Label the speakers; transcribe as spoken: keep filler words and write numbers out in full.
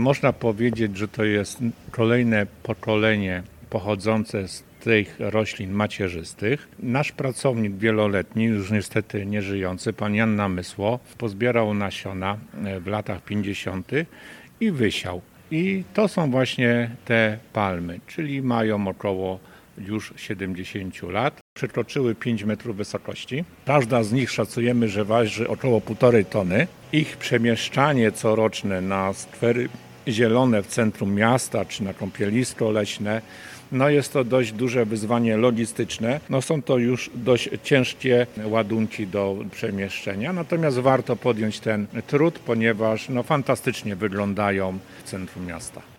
Speaker 1: Można powiedzieć, że to jest kolejne pokolenie pochodzące z tych roślin macierzystych. Nasz pracownik wieloletni, już niestety nieżyjący, pan Jan Namysło, pozbierał nasiona w latach pięćdziesiątych i wysiał. I to są właśnie te palmy, czyli mają około już siedemdziesiąt lat. Przekroczyły pięć metrów wysokości. Każda z nich szacujemy, że waży około półtorej tony. Ich przemieszczanie coroczne na skwery zielone w centrum miasta czy na kąpielisko leśne, no jest to dość duże wyzwanie logistyczne. No są to już dość ciężkie ładunki do przemieszczenia, natomiast warto podjąć ten trud, ponieważ no fantastycznie wyglądają w centrum miasta.